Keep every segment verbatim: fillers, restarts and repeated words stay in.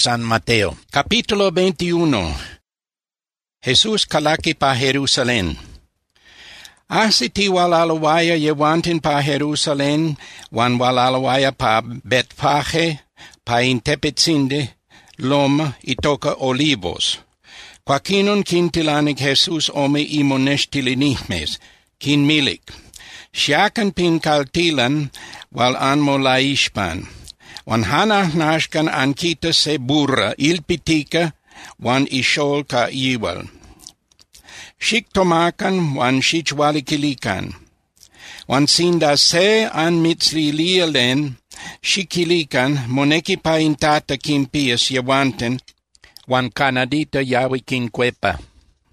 San Mateo. Capítulo veintiuno. Jesús kalaki pa Jerusalén. Asiti walalawaya yewantin pa Jerusalén, wan walalawaya pa Betfage, pa Intepetsinde, Loma, itoka Olivos. Quaquinon kintilanik Jesus ome imoneshtilinihmes, kin milik. Siakan pin kaltilan, wal anmo laishpan. Wan hanah nashkan ankita se burra, ilpitika, wan ishol ka iwal. Shik tomakan, wan shichwalikilikan. Wan sinda se an mitzlilialen, shikilikan, moneki pa intata kimpias yawanten, wan kanadita yawi kinkwepa.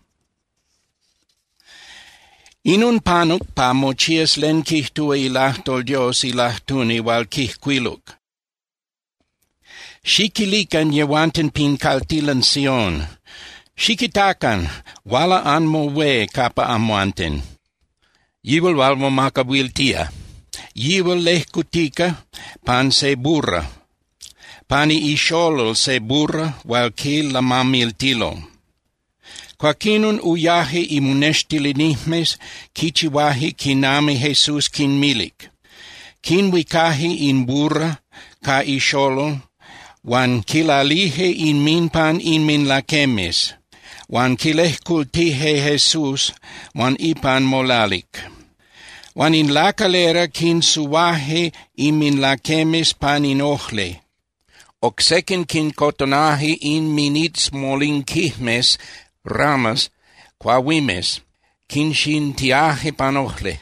Inun panuk pa mochias len kihtua ilahtol Dios ilahtuni wal kihquiluk. Shikilikan yawanten pinkaltilan Sion. Shikitakan wala anmo we kapa amwanten. Yiwal walmo makawiltia. Yiwal lehkutika pan se burra. Pani isholol se burra wal kil la mamiltilo. Quaquinun uyahe imuneshtilinihmes kichiwahi kinami Jesus kin milik. Kin wikahi in burra ka isholol wan kilalihe in minpan in min lakemes. Wan kilehkultihe Jesus wan ipan molalik. Wan in lakalera kin suwahe in min lakemes pan in ochle. Okseken kin kotonahi in minits molinkihmes ramas quawimes kin shin tiahe panochle.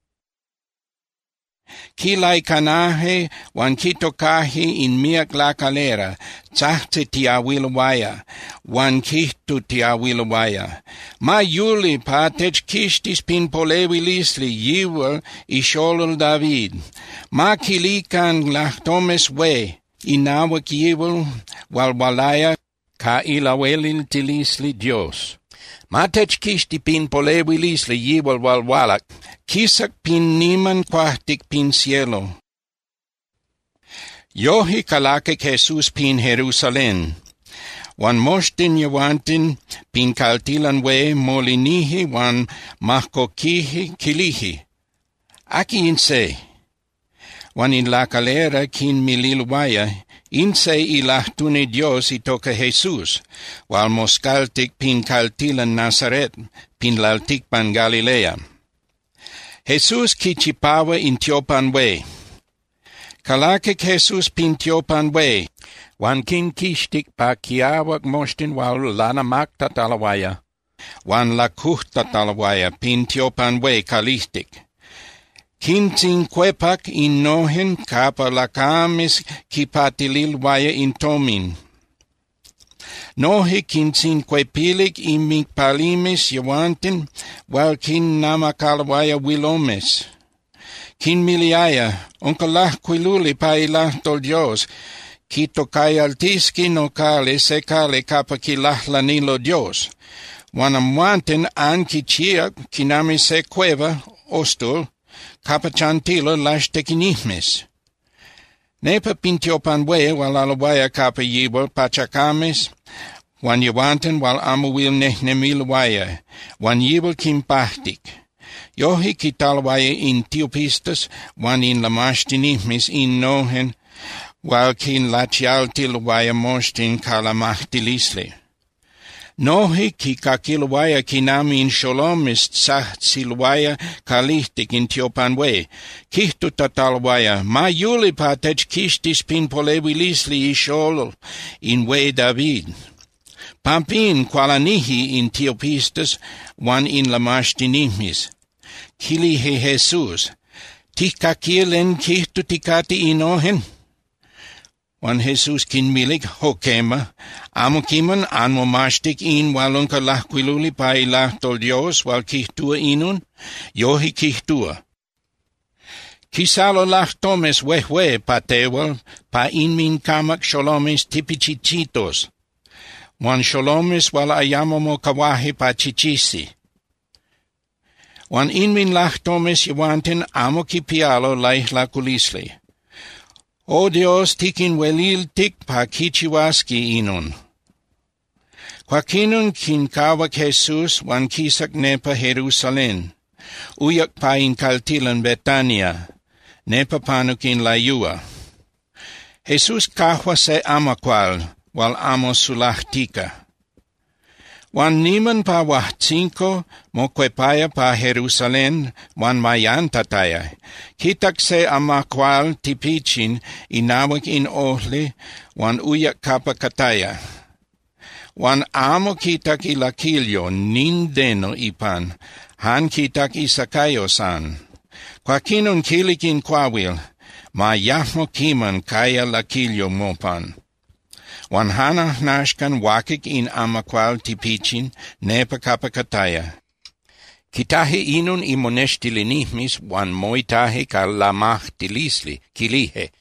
Kilai kanahe wan kitokahi in miak la kalera, tzahte tiawilwaya, wan kihtu tiawilwaya. Ma yuli patech kistis pin polewilisli yiwal isholol David. Ma kilikan lahtomes we, inawak yiwal walwalaya ka ilawelil tilisli Dios. Matech kisti pin polewilisli yiwal walwalak, kisak pin niman quahtik pin cielo. Yohi kalakek Jesus pin Jerusalén. Wan moshtin yawantin pin kaltilan we molinihi wan mahkokihi kilihi. Aki inse. Wan in la calera kin mililwaya, inse ilahtuni Dios itoka Jesus, wal moskaltik pin kaltilan Nazaret, pin laltik pan Galilea. Jesus kichipawa in tiopan we. Kalakek Jesus pin tiopan we, wan kin kishtik pa kiawak moshtin wal lanamak tatalawaya, wan lakuh tatalawaya pin tiopan we kalihtik. Kintin kwepak in nohen kapa lakamis kipatililwaya in tomin. Nohe kintin kwepilik in mikpalimes yawantin, wal kin namakalwaya wilomes. Kin miliaya, onkalah kwiluli pa ilahtol Dios, kitokay altiski no kale sekale kapa kilahlanilo Dios. Wanamwanten an kichiak kinami se cueva, ostul, kapa chantilo las tekinihmes. Nepa pintiopan we wal alawaya kapa yibol pachakames, wan yawanten wal amuwil nehnemilwaya, wan yibol kimpahtik. Yohi kitalwaya in tiopistas, wan in lamashtinihmes in nohen, wal kin lachialtilwaya moshtin kalamahtilisle. Nohi ki kakilwaya kinami in sholomis tsah silwaya kalihtik in tiopanwe. Kihtu tatalwaya, ma yuli patech kistis pin polewilisli ishol in we David. Pampin qualanihi in tiopistas, wan in lamashtinihmis. Kilihe Jesus, tikakilen kihtu tikati inohen. Wan Jesus kin milik hokema, amo kiman anmo mashtik in walon kalahquiluli pa ilahtol Dios wal kihtua inun, yohi kihtua. Kisalo lahtomes wehwe patewal pa inmin kamak sholomes tipichichitos. Wan sholomes wal ayamo mo kawahi pa chichisi. Wan inmin lahtomes yawantin amo kipialo laih la kulisli. O Dios, tikin welil tik pa kichiwaski inun. Quaquinun kinkawak Jesus wan kisak nepa Jerusalem, uyak pa in kaltilan Betania, nepa panukin layua. Jesus kahwa se amakwal, wal amo sulahtika. Wan niman pa wahtinko mo kwepaya pa Jerusalem wan mayan tataya. Kitak se amakwal tipichin inawak in ohle wan uyak kapakataya. Wan amo kitak ilakilyo nindeno ipan, han kitak isakayo san. Quaquinun kilikin kwawil, ma yahmo kiman kaya lakilyo mopan. Wan hana nashkan wakik in amakwal tipichin nepa kapakataya. Kitahe inun imoneshtilinihmis wan moitahe ka lamah tilisli, kilihe.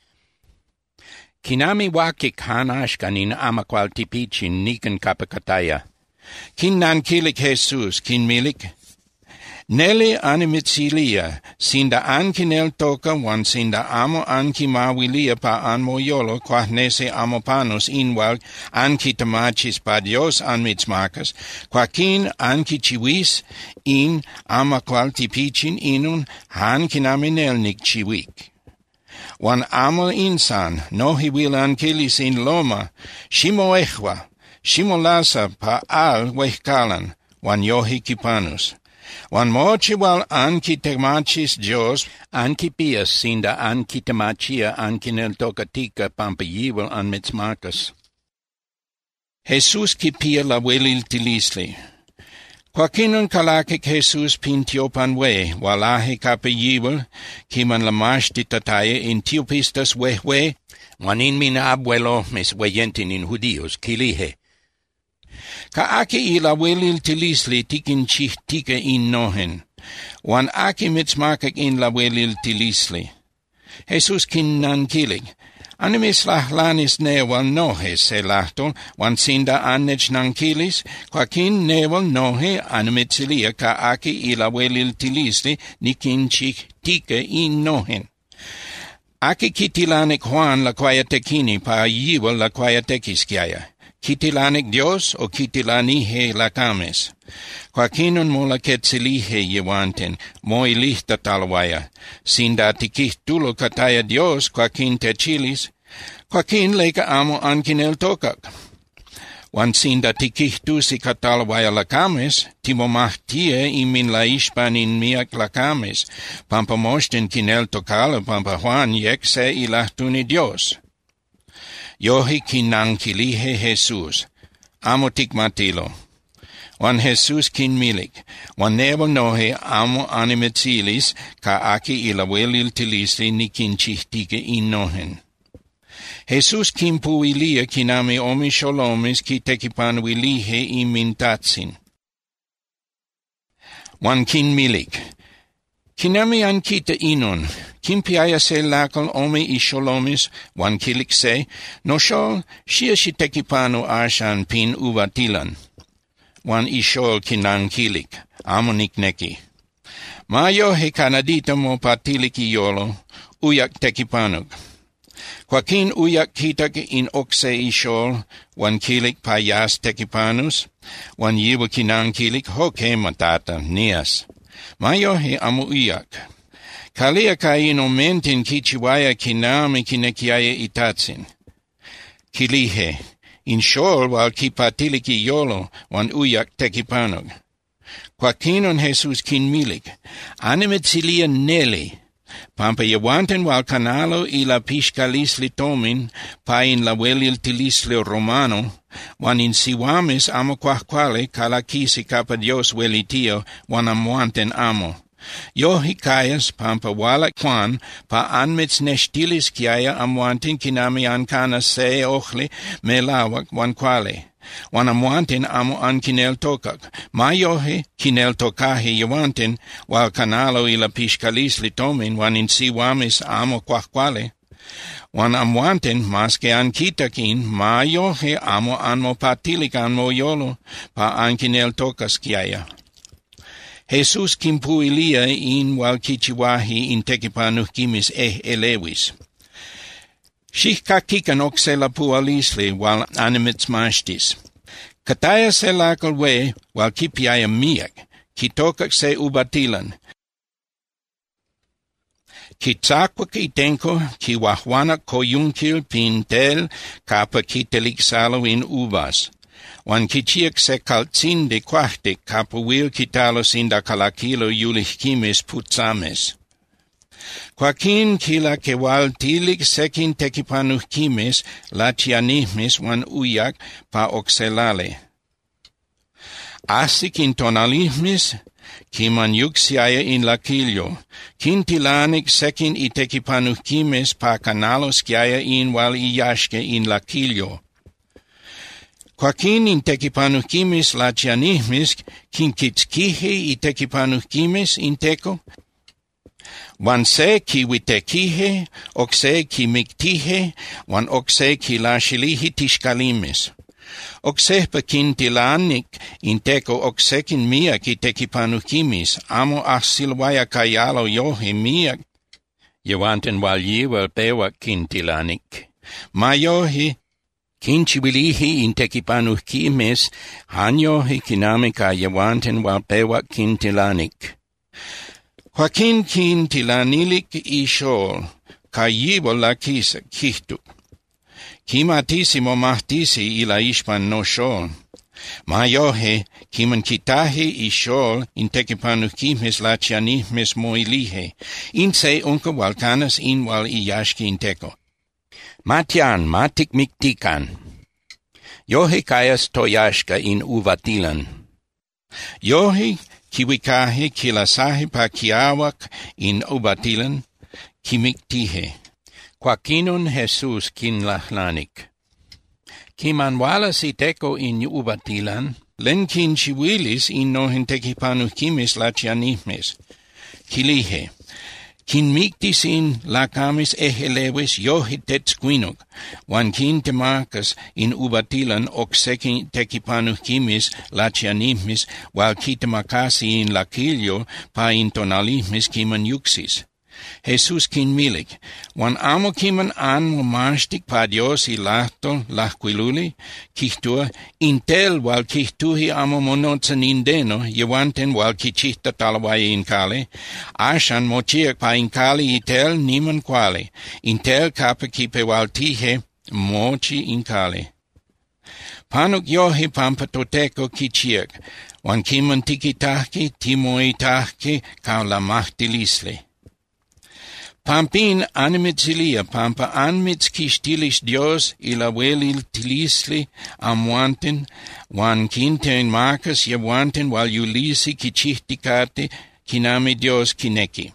Kinami wakik hanashkan in amakwal tipichin nikan kapakataya. Kin nankilik Jesus, kin milik. Neli animitzilia, sinda ankinel toka wan sinda amo ankimawilia pa anmoyolo qua nese amopanos inwal ankitamachis pa Dios anmitzmakas, qua kin ankichiwis in amakwal tipichin inun han kinaminel nikchiwik. Wan amo insan, no hiwil ankilis in loma, shimo echwa, shimo lasa pa al wehkalan, wan yohi kipanus. Wan mochiwal ankitemachis Dios, ankipias sinda ankitemachia ankinel tokatika pampa yiwal anmitzmakas. Jesus kipia la welil tilisli. Quaquinun kalakik Jesus pintiopan we, walahe kape yiwal, kiman lamashti tataye in tiopistas wehwe, wan in mina abuelo mes weyentin in judíos, kilihe. Ka aki ila welil tilisli tikin chih tika in nohen, wan aki mitzmakak in la welil tilisli. Jesus kin nankilig, animis lahlanis newal nohe se lahtol, wan sinda annech nankilis, quakin newal nohe animitzilia ka aki ila welil tilisli nikin chih tika in nohen. Aki kitilanik Juan la quayatekini pa yiwal la quayatekiskiaya. Kitilanik Dios o kitilanihe lakames. Quaquinun mola ketzilihe yewanten, mo ilihta talwaya. Sinda tikih tulo kataya Dios, quaquin techilis, quaquin leka amo ankinel tokak. Wan sinda tikih tusi katalwaya lakames, timomahtie imin la ishpan in miak lakames, pampa moshten kinel tokala pampa Juan yek se ilahtuni Dios. Yohi kinankilihe Jesus, amo tikmatilo. Wan Jesus kin milik, wan nebo nohe amo animetzilis, ka aki ila welil tilisli nikin chihtike in nohen. Jesus kin puilia kinami omi sholomis ki tekipan wilihe imintatsin. Wan kin milik, kinami ankita inon, kimpiaya se lakal omi isholomis, wan kilik se, no shol, shia shitekipano ashan pin uvatilan. Wan ishol kinan kilik, amonik neki. Mayo he kanadita mo patilik iyolo, uyak tekipanug. Quaquin uyak kitak in okse ishol, wan kilik payas tekipanus, wan yiwa kinan kilik hoke matata, nias. Mayo he amu uyak. Kalia ka ino mentin kichiwaya kinami kinekiaya itatsin. Kilihe, in shol wal kipatiliki yolo wan uyak tekipanog. Quaquinon Jesus kin milik, animetzilia neli, pampa yawanten wal canalo ila pishkalisli tomin, pa in la welil tilisli romano, wan in siwamis amo quahquale kalakisi kapa Dios welitio wan amuanten amo. Yo hikayas pampa wala kwan pa anmits neshtilis kiaya amuantin kinami ankana se ochli melawak wan kwale. Wan amuantin amo an kinel tokak. Mayohe kinel tokahi yawantin wal kanalo ila pishkalis litomin wan in siwamis amo kwahkwale. Wan amuantin maske an kitakin mayohe amo anmo patilik anmo yolo pa an kinel tokas kiaya. Jesus kimpuilia in wal kichiwahi in tekipanuh kimis eh elewis. Shihkakikan okse la pualisli wal animits mastis. Kataya se lakal we wal kipiaya miak, kitokak se ubatilan. Kitsakwa kitenko ki wahwana koyunkil pintel kapa kiteliksalo in uvas. Wan kichiak se kaltsin de kwahte kapa wil kitalos inda kalakilo yulihkimes putsames. Quaquin kila kewal tilik sekin tekipanuhkimes latianihmes wan uyak pa oxelale. Asik in tonalihmes kiman yuksiaya in lakilyo, kintilanik sekin itekipanuhkimes pa kanalos kiaya in wal iyashke in lakilyo. Quaquin in tekipanuhkimes latianihmes kinkitskihe itekipanuhkimes in teko, wan se ki witekihe, okse ki miktihe, wan okse ki lashilihi tishkalimes. Okse pekintilanik inteko oksekin mia ki tekipanukimis, amo ahsilwaya kayalo yohe mia, yewanten wal yiwal pewa kintilanik. Ma yohe kinchibilihi intekipanukimis, hanyohe kinamika yewanten wal pewa kintilanik. Joaquin kin tilanilik ishol, kayibo la kisa kihtu. Kimatisimo mahtisi ila ishpan no shol. Mayohe, kiman kitahe ishol, intekipanukimis lachianihmis moilihe, inse unka walkanas in wal iyashki inteko. Matian, matik miktikan. Yohe kayas toyashka in uvatilan. Yohe, kiwikahe kilasahe pa kiawak in ubatilan, kimiktihe. Quaquinon Jesus kinlahlanik. Kimanwalas iteko in ubatilan, len kin chiwilis in nohen tekipanukimis lachianihmes. Kilihe. Kin miktis in lakamis ehelewis yohitetskwinog, wan kin temakas in ubatilan oksekin tekipanukimis lachianihmis, wal kitemakasi in lakilyo pa in tonalihmis kiman yuksis. Jesus kin milik, wan amo kiman an momastik pa Dios ilahto lahquiluli, kihtua, intel wal kihtuhi amo monotsan indeno, yewanten wal kichihta talawaya inkale, ashan mochiak pa inkali itel niman kwale, intel kapa kipe wal tihe mochi inkale. Panuk yohi pampa toteko kichiak, wan kiman tikitahki timoitahki kao la mahtilisle. Pampin animitzilia pampa anmits kistilis Dios ila welil tilisli amuanten, wan kinten marcas yewanten wal yulisi kichihtikate kinami Dios kineki.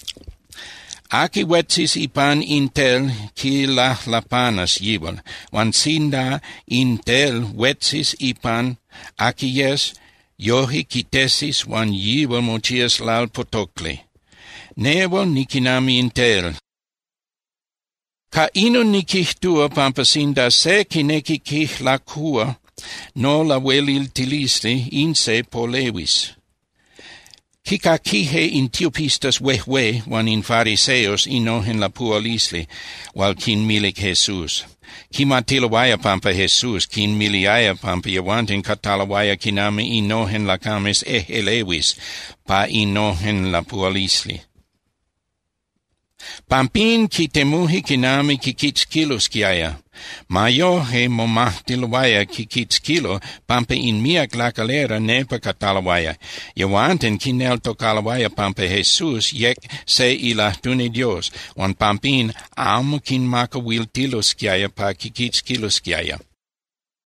Aki wetsis ipan intel ki la lapanas yibal, wan sinda intel wetsis ipan aki yes, yohi kitesis wan yibal mochias lal potokle. Nevo nikinami intel. Ka ino nikihtua pampasinda se kineki kih lakua, no la welil tilisli inse polewis. Kika kihe in tiopistas wehwe wan in fariseos inohen la pualisli, wal kin milik Jesus. Kimatilawaya pampa Jesus, kin miliaya pampa yawanten katalawaya kinami inohen la kames ehelewis, pa inohen la pualisli. Pampin ki temuhi kinami ki kitskilus kiaya. Mayo he momahtilawaya ki kitskilo pampa in miak lakalera nepa katalawaya. Yawanten kinel tokalawaya pampa Jesus yek se ilahtuni Dios. Wan pampin amo kin maka wiltilus kiaya pa ki kitskilus kiaya.